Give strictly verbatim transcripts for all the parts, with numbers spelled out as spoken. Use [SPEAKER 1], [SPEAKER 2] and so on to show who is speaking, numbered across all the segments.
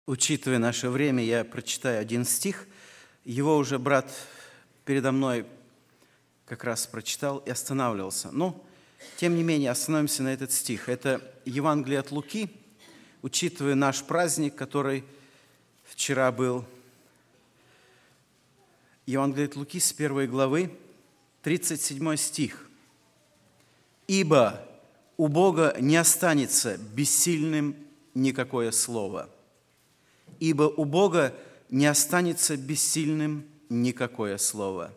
[SPEAKER 1] Учитывая наше время, я прочитаю один стих. Его уже брат передо мной как раз прочитал и останавливался. Но, тем не менее, остановимся на этот стих. Это Евангелие от Луки, учитывая наш праздник, который вчера был. Евангелие от Луки с первой главы, тридцать седьмой стих. «Ибо у Бога не останется бессильным никакое слово». Ибо у Бога не останется бессильным никакое слово.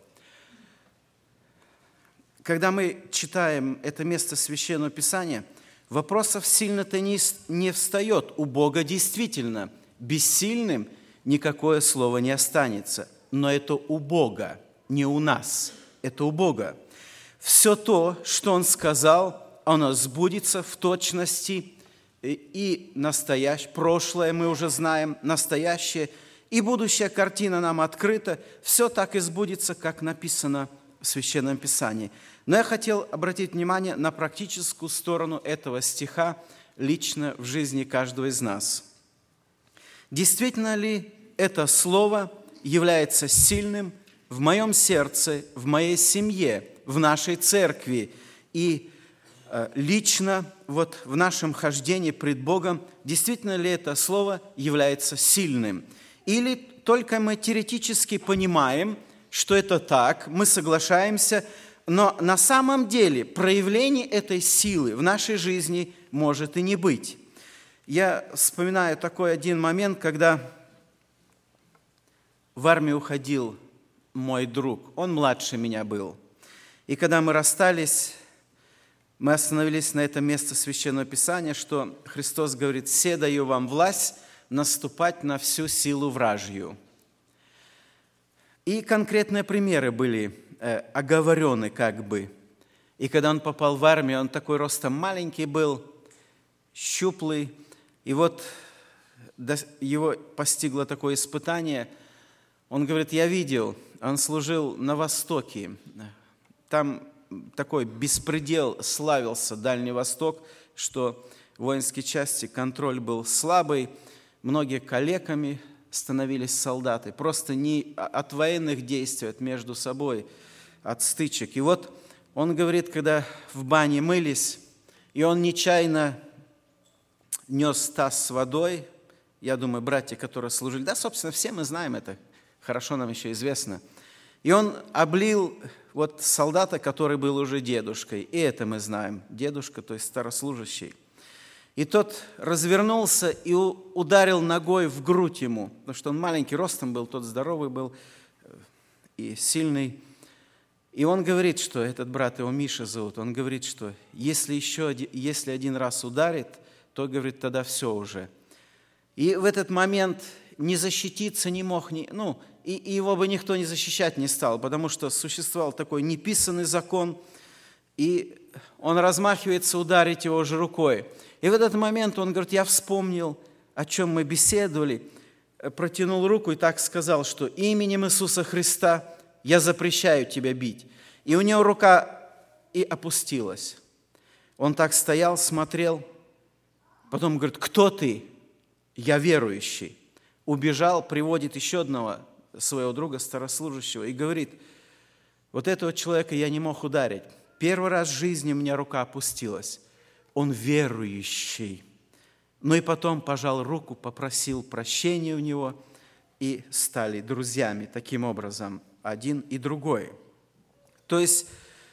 [SPEAKER 1] Когда мы читаем это место Священного Писания, вопросов сильно-то не, не встает. У Бога действительно бессильным никакое слово не останется. Но это у Бога, не у нас. Это у Бога. Все то, что Он сказал, оно сбудется в точности. И настоящее, прошлое мы уже знаем, настоящее, и будущая картина нам открыта. Все так и сбудется, как написано в Священном Писании. Но я хотел обратить внимание на практическую сторону этого стиха лично в жизни каждого из нас. Действительно ли это слово является сильным в моем сердце, в моей семье, в нашей церкви и лично вот в нашем хождении пред Богом, действительно ли это слово является сильным? Или только мы теоретически понимаем, что это так, мы соглашаемся, но на самом деле проявление этой силы в нашей жизни может и не быть. Я вспоминаю такой один момент, когда в армию уходил мой друг, он младше меня был. И когда мы расстались, мы остановились на этом месте Священного Писания, что Христос говорит: «Се даю вам власть наступать на всю силу вражью». И конкретные примеры были э, оговорены как бы. И когда он попал в армию, он такой ростом маленький был, щуплый. И вот его постигло такое испытание. Он говорит: «Я видел, он служил на Востоке, там такой беспредел славился, Дальний Восток, что в воинской части контроль был слабый, многие калеками становились солдаты, просто не от военных действий, от между собой, от стычек». И вот он говорит, когда в бане мылись, и он нечаянно нес таз с водой, я думаю, братья, которые служили, да, собственно, все мы знаем это, хорошо нам еще известно, и он облил вот солдата, который был уже дедушкой, и это мы знаем, дедушка, то есть старослужащий. И тот развернулся и ударил ногой в грудь ему, потому что он маленький ростом был, тот здоровый был и сильный. И он говорит, что этот брат, его Миша зовут, он говорит, что если еще если один раз ударит, то, говорит, тогда все уже. И в этот момент не защититься не мог, не, ну, и, и его бы никто не защищать не стал, потому что существовал такой неписанный закон, и он размахивается ударить его же рукой. И в этот момент он говорит: я вспомнил, о чем мы беседовали, протянул руку и так сказал, что именем Иисуса Христа я запрещаю тебя бить. И у него рука и опустилась. Он так стоял, смотрел, потом говорит: кто ты? Я верующий. Убежал, приводит еще одного своего друга, старослужащего, и говорит: вот этого человека я не мог ударить. Первый раз в жизни у меня рука опустилась. Он верующий. Ну и потом пожал руку, попросил прощения у него, и стали друзьями. Таким образом, один и другой. То есть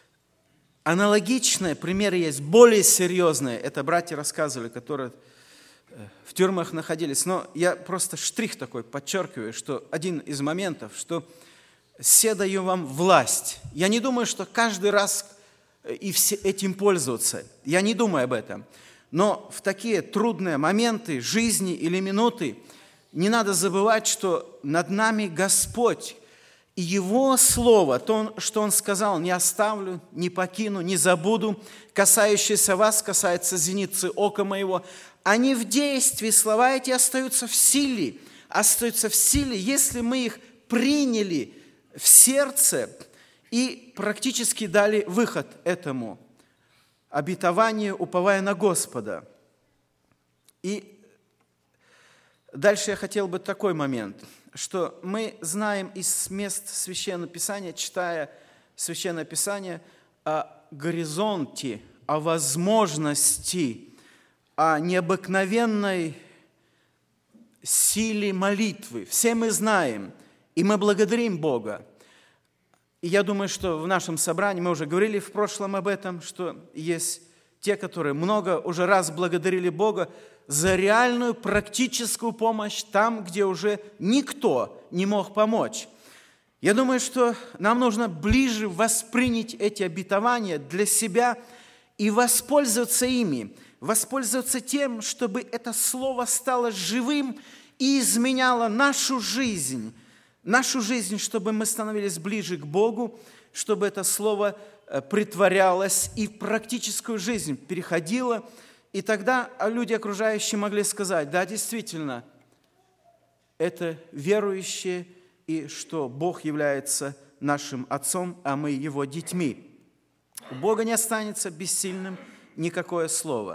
[SPEAKER 1] аналогичные примеры есть, более серьезные. Это братья рассказывали, которые в тюрьмах находились. Но я просто штрих такой подчеркиваю, что один из моментов, что «се даю вам власть». Я не думаю, что каждый раз и все этим пользоваться. Я не думаю об этом. Но в такие трудные моменты жизни или минуты не надо забывать, что над нами Господь. И Его Слово, то, что Он сказал: «Не оставлю, не покину, не забуду, касающееся вас, касается зеницы ока моего». Они в действии, слова эти остаются в силе, остаются в силе, если мы их приняли в сердце и практически дали выход этому обетованию, уповая на Господа. И Дальше я хотел бы такой момент, что мы знаем из мест Священного Писания, читая Священное Писание, о горизонте, о возможности, о необыкновенной силе молитвы. Все мы знаем, и мы благодарим Бога. И я думаю, что в нашем собрании, мы уже говорили в прошлом об этом, что есть те, которые много уже раз благодарили Бога за реальную практическую помощь там, где уже никто не мог помочь. Я думаю, что нам нужно ближе воспринять эти обетования для себя и воспользоваться ими, воспользоваться тем, чтобы это слово стало живым и изменяло нашу жизнь, нашу жизнь, чтобы мы становились ближе к Богу, чтобы это слово притворялось и в практическую жизнь переходило, и тогда люди окружающие могли сказать: да, действительно, это верующие, и что Бог является нашим Отцом, а мы Его детьми. У Бога не останется бессильным никакое слово.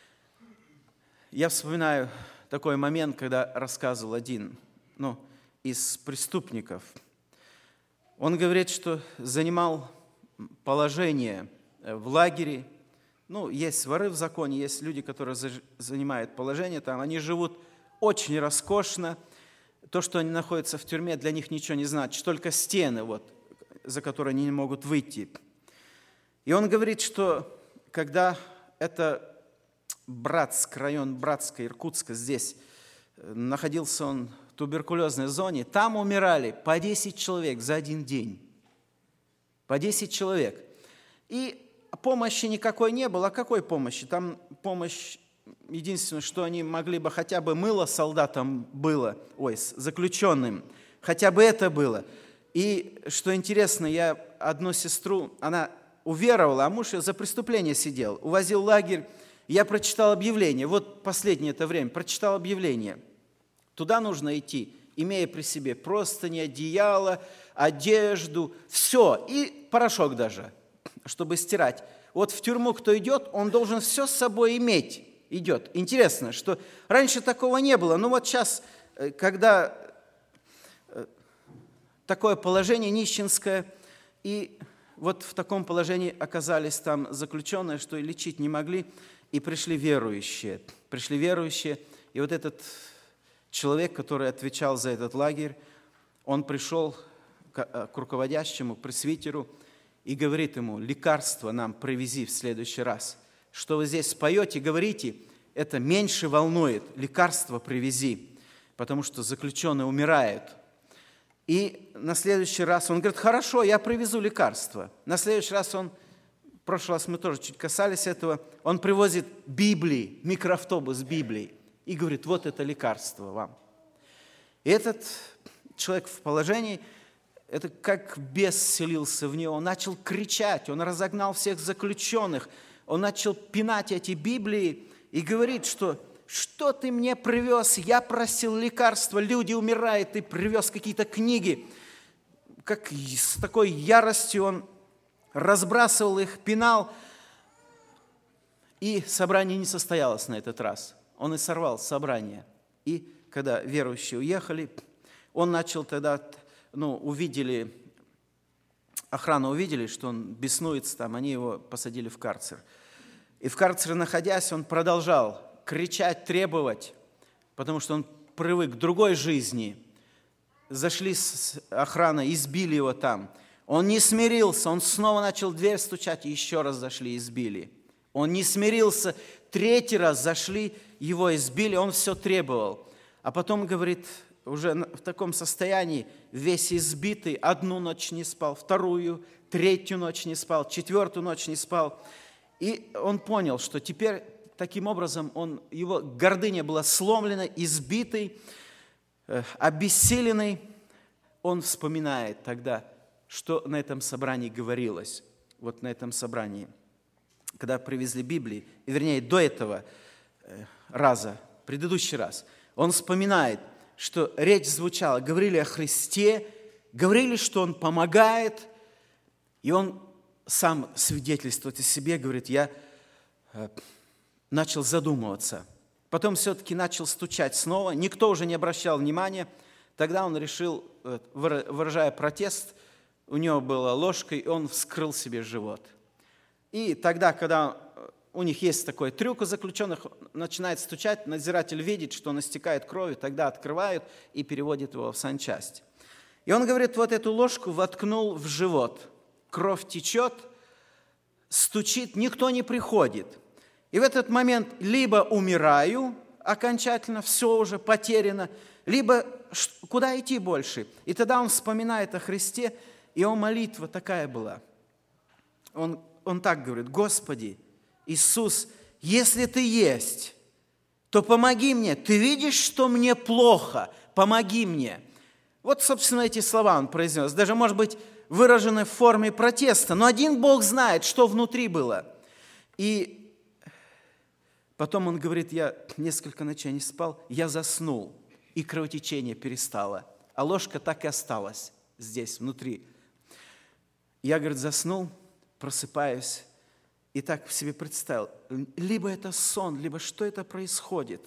[SPEAKER 1] Я вспоминаю такой момент, когда рассказывал один ну, из преступников. Он говорит, что занимал положение в лагере. Ну, есть воры в законе, есть люди, которые занимают положение там. Они живут очень роскошно. То, что они находятся в тюрьме, для них ничего не значит. Только стены, вот, за которые они не могут выйти. И он говорит, что когда это Братск, район Братска, Иркутска, здесь находился он в туберкулезной зоне, там умирали по десять человек за один день. По десять человек. И помощи никакой не было. А какой помощи? Там помощь, единственное, что они могли бы, хотя бы мыло солдатам было, ой, заключенным, хотя бы это было. И, что интересно, я одну сестру, она уверовала, а муж ее за преступление сидел, увозил в лагерь. Я прочитал объявление, вот последнее это время, прочитал объявление. Туда нужно идти, имея при себе простыни, одеяло, одежду, все, и порошок даже, чтобы стирать. Вот в тюрьму кто идет, он должен все с собой иметь, идет. Интересно, что раньше такого не было, но вот сейчас, когда такое положение нищенское, и вот в таком положении оказались там заключенные, что и лечить не могли, и пришли верующие. Пришли верующие, и вот этот человек, который отвечал за этот лагерь, он пришел к руководящему, к пресвитеру, и говорит ему: лекарство нам привези в следующий раз. Что вы здесь споете, говорите, это меньше волнует, лекарство привези, потому что заключенные умирают. И на следующий раз он говорит: хорошо, я привезу лекарство. На следующий раз он, в прошлый раз мы тоже чуть касались этого, он привозит Библии, микроавтобус с Библией, и говорит: вот это лекарство вам. И этот человек в положении, это как бес селился в него, он начал кричать, он разогнал всех заключенных, он начал пинать эти Библии и говорит, что что ты мне привез, я просил лекарства, люди умирают, ты привез какие-то книги. Как с такой яростью он разбрасывал их, пинал, и собрание не состоялось на этот раз. Он и сорвал собрание. И когда верующие уехали, он начал тогда, ну, увидели, охрана увидели, что он беснуется там, они его посадили в карцер. И в карцере, находясь, он продолжал кричать, требовать, потому что он привык к другой жизни. Зашли с охраной, избили его там. Он не смирился, он снова начал в дверь стучать, и еще раз зашли, избили. Он не смирился, третий раз зашли, его избили, он все требовал. А потом, говорит, уже в таком состоянии, весь избитый, одну ночь не спал, вторую, третью ночь не спал, четвертую ночь не спал. И он понял, что теперь таким образом он, его гордыня была сломлена, избитый, обессиленный. Он вспоминает тогда, что на этом собрании говорилось. Вот на этом собрании, когда привезли Библии, и, вернее, до этого раза, предыдущий раз, он вспоминает, что речь звучала, говорили о Христе, говорили, что Он помогает, и он сам свидетельствует о себе, говорит: я начал задумываться, Потом все-таки начал стучать снова. Никто уже не обращал внимания. Тогда он решил, выражая протест, у него была ложка, и он вскрыл себе живот. И тогда, когда у них есть такой трюк у заключенных, начинает стучать, надзиратель видит, что он истекает кровью, тогда открывают и переводят его в санчасть. И он говорит, вот эту ложку воткнул в живот. Кровь течет, стучит, никто не приходит. И в этот момент либо умираю окончательно, все уже потеряно, либо куда идти больше. И тогда он вспоминает о Христе, и его молитва такая была. Он, он так говорит: Господи, Иисус, если Ты есть, то помоги мне. Ты видишь, что мне плохо, помоги мне. Вот, собственно, эти слова он произнес. Даже, может быть, выражены в форме протеста, но один Бог знает, что внутри было. И потом он говорит, я несколько ночей не спал, я заснул, и кровотечение перестало, а ложка так и осталась здесь, внутри. Я, говорит, заснул, просыпаюсь, и так в себе представил, либо это сон, либо что это происходит.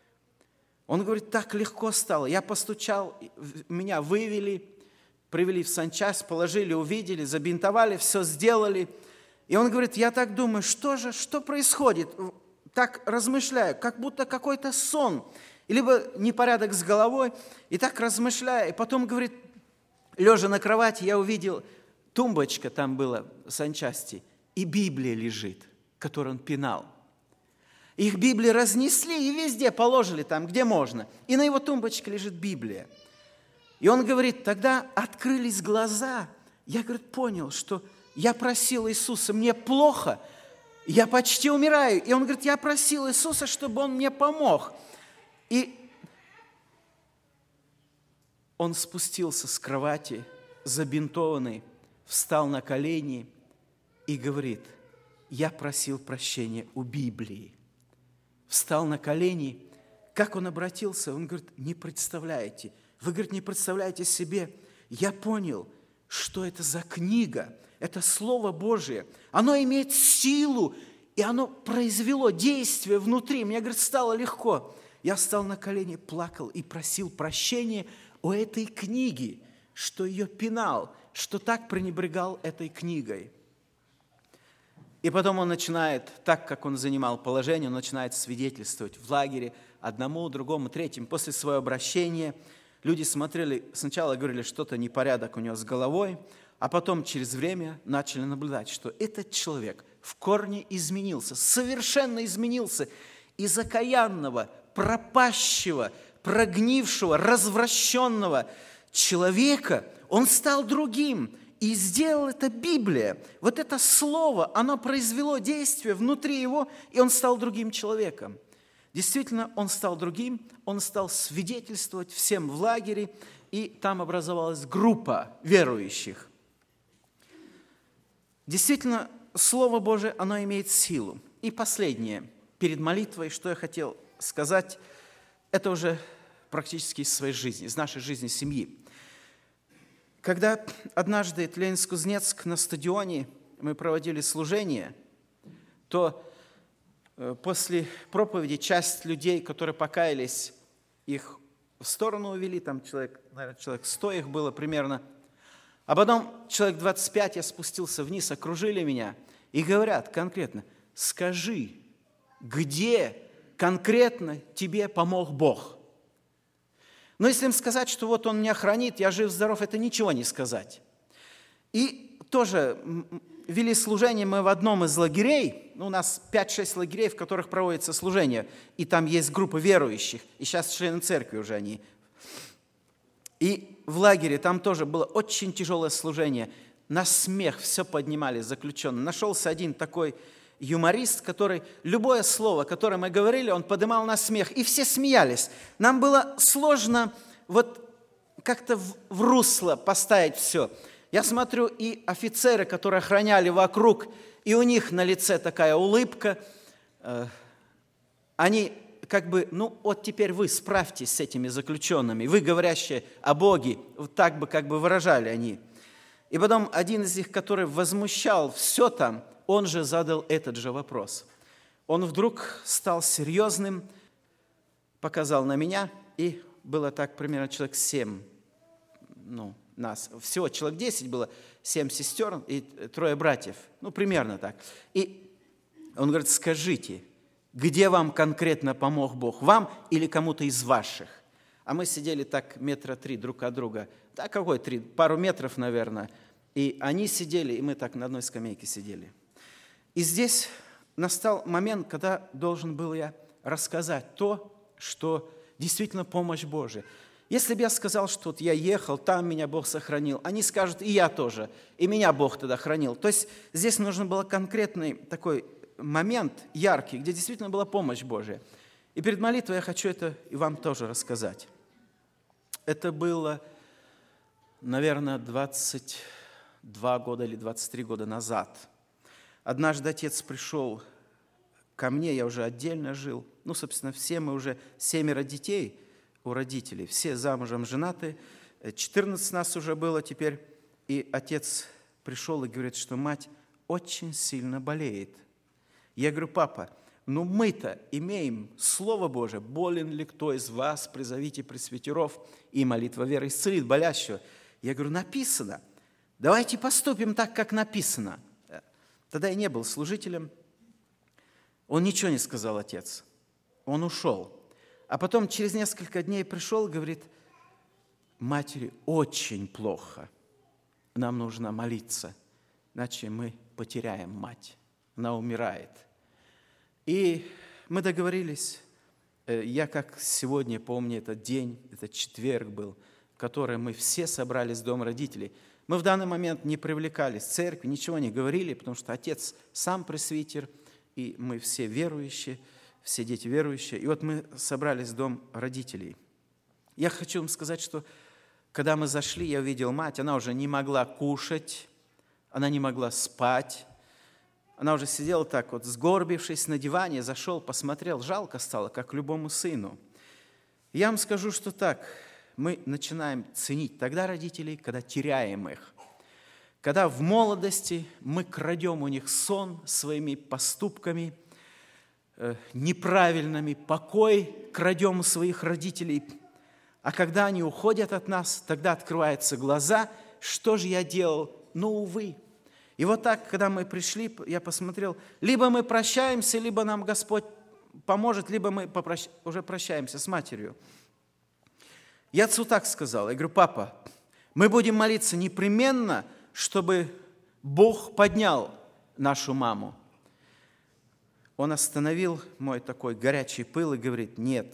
[SPEAKER 1] Он говорит, так легко стало. Я постучал, меня вывели, привели в санчасть, положили, увидели, забинтовали, все сделали. И он говорит, я так думаю, что же, что происходит? Так размышляю, как будто какой-то сон, либо непорядок с головой. И так размышляю. И потом, говорит, лежа на кровати, я увидел, тумбочка там была в санчасти, и Библия лежит, которую он пинал. Их Библии разнесли и везде положили там, где можно. И на его тумбочке лежит Библия. И он говорит, тогда открылись глаза. Я, говорит, понял, что я просил Иисуса, мне плохо, я почти умираю. И он говорит, я просил Иисуса, чтобы Он мне помог. И он спустился с кровати, забинтованный, встал на колени и говорит, я просил прощения у Библии. Встал на колени. Как он обратился? Он говорит, не представляете. Вы, говорит, не представляете себе. Я понял, что это за книга. Это Слово Божие. Оно имеет силу, и оно произвело действие внутри. Мне, говорит, стало легко. Я встал на колени, плакал и просил прощения у этой книги, что ее пинал, что так пренебрегал этой книгой. И потом он начинает, так как он занимал положение, он начинает свидетельствовать в лагере одному, другому, третьему. После своего обращения люди смотрели, сначала говорили, что-то непорядок у него с головой, а потом через время начали наблюдать, что этот человек в корне изменился, совершенно изменился, из окаянного, пропащего, прогнившего, развращенного человека он стал другим. И сделал это Библия. Вот это слово, оно произвело действие внутри его, и он стал другим человеком. Действительно, он стал другим, он стал свидетельствовать всем в лагере, и там образовалась группа верующих. Действительно, Слово Божие, оно имеет силу. И последнее, перед молитвой, что я хотел сказать, это уже практически из своей жизни, из нашей жизни семьи. Когда однажды в Ленинск-Кузнецк на стадионе мы проводили служение, то после проповеди часть людей, которые покаялись, их в сторону увели, там человек, наверное, человек сто их было примерно, а потом человек двадцать пять, я спустился вниз, окружили меня и говорят конкретно, скажи, где конкретно тебе помог Бог? Но если им сказать, что вот Он меня хранит, я жив-здоров, это ничего не сказать. И тоже вели служение мы в одном из лагерей, у нас пять-шесть лагерей, в которых проводится служение, и там есть группа верующих, и сейчас члены церкви уже они. И в лагере там тоже было очень тяжелое служение, на смех все поднимали заключенные. Нашелся один такой юморист, который любое слово, которое мы говорили, он поднимал на смех, и все смеялись. Нам было сложно вот как-то в, в русло поставить все. Я смотрю, и офицеры, которые охраняли вокруг, и у них на лице такая улыбка, э, они как бы, ну вот теперь вы справьтесь с этими заключенными, вы, говорящие о Боге, вот так бы как бы выражали они. И потом один из них, который возмущал все там, он же задал этот же вопрос. Он вдруг стал серьезным, показал на меня, и было так примерно человек семь, ну, нас. Всего человек десять было, семь сестер и трое братьев. Ну, примерно так. И он говорит, скажите, где вам конкретно помог Бог? Вам или кому-то из ваших? А мы сидели так метра три друг от друга. Да, какой три? Пару метров, наверное. И они сидели, и мы так на одной скамейке сидели. И здесь настал момент, когда должен был я рассказать то, что действительно помощь Божия. Если бы я сказал, что вот я ехал, там меня Бог сохранил, они скажут, и я тоже, и меня Бог тогда хранил. То есть здесь нужен был конкретный такой момент, яркий, где действительно была помощь Божия. И перед молитвой я хочу это и вам тоже рассказать. Это было, наверное, двадцать два года или двадцать три года назад. Однажды отец пришел ко мне, я уже отдельно жил. Ну, собственно, все мы уже, семеро детей у родителей, все замужем, женаты. четырнадцать нас уже было теперь. И отец пришел и говорит, что мать очень сильно болеет. Я говорю, папа, ну мы-то имеем Слово Божие, болен ли кто из вас, призовите пресвитеров, и молитва веры исцелит болящего. Я говорю, написано, давайте поступим так, как написано. Тогда я не был служителем. Он ничего не сказал, отец. Он ушел. А потом через несколько дней пришел и говорит, матери очень плохо. Нам нужно молиться, иначе мы потеряем мать. Она умирает. И мы договорились, я как сегодня помню этот день, этот четверг был, в который мы все собрались в дом родителей. Мы в данный момент не привлекались в церкви, ничего не говорили, потому что отец сам пресвитер, и мы все верующие, все дети верующие. И вот мы собрались в дом родителей. Я хочу вам сказать, что когда мы зашли, я увидел мать, она уже не могла кушать, она не могла спать. Она уже сидела так вот, сгорбившись на диване, зашел, посмотрел, жалко стало, как любому сыну. Я вам скажу, что так, мы начинаем ценить тогда родителей, когда теряем их. Когда в молодости мы крадем у них сон своими поступками, э, неправильными, покой крадем у своих родителей. А когда они уходят от нас, тогда открываются глаза, что же я делал? Ну, увы. И вот так, когда мы пришли, я посмотрел, либо мы прощаемся, либо нам Господь поможет, либо мы попрощ... уже прощаемся с матерью. Я отцу так сказал, я говорю, папа, мы будем молиться непременно, чтобы Бог поднял нашу маму. Он остановил мой такой горячий пыл и говорит, нет,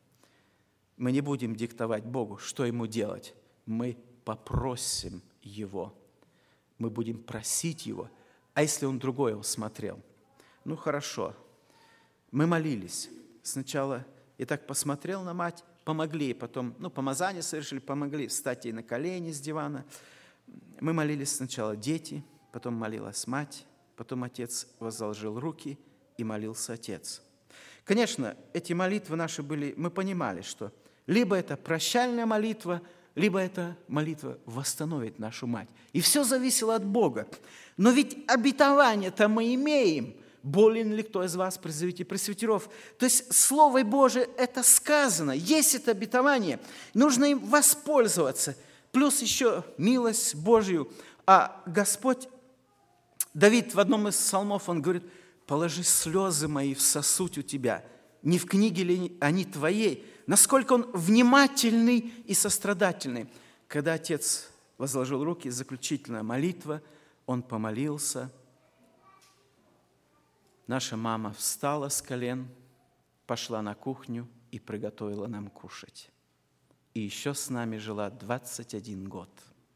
[SPEAKER 1] мы не будем диктовать Богу, что ему делать. Мы попросим Его. Мы будем просить Его. А если Он другое усмотрел? Ну, хорошо. Мы молились. Сначала я так посмотрел на мать, помогли, потом, ну, помазание совершили, помогли встать ей на колени с дивана. Мы молились сначала дети, потом молилась мать, потом отец возложил руки и молился отец. Конечно, эти молитвы наши были, мы понимали, что либо это прощальная молитва, либо эта молитва восстановит нашу мать. И все зависело от Бога. Но ведь обетование-то мы имеем. Болен ли кто из вас, призовите пресвитеров. То есть Слово Божие это сказано. Есть это обетование. Нужно им воспользоваться. Плюс еще милость Божью. А Господь, Давид в одном из псалмов, он говорит, положи слезы мои в сосуд у тебя. Не в книге ли они твоей? Насколько он внимательный и сострадательный. Когда отец возложил руки, заключительная молитва, он помолился. Наша мама встала с колен, пошла на кухню и приготовила нам кушать. И еще с нами жила двадцать один год.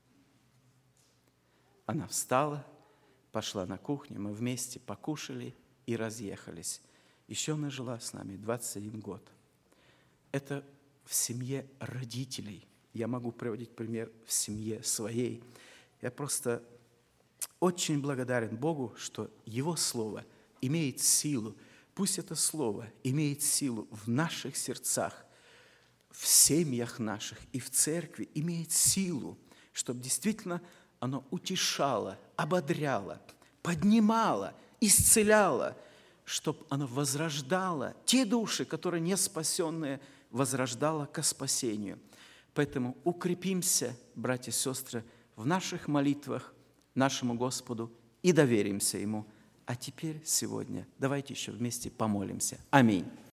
[SPEAKER 1] Она встала, пошла на кухню, мы вместе покушали и разъехались. Еще она жила с нами двадцать один год. Это в семье родителей. Я могу приводить пример в семье своей. Я просто очень благодарен Богу, что Его Слово имеет силу. Пусть это Слово имеет силу в наших сердцах, в семьях наших и в церкви, имеет силу, чтобы действительно оно утешало, ободряло, поднимало, исцеляло, чтобы оно возрождало те души, которые не спасенные возрождало ко спасению. Поэтому укрепимся, братья и сестры, в наших молитвах нашему Господу и доверимся Ему. А теперь, сегодня, давайте еще вместе помолимся. Аминь.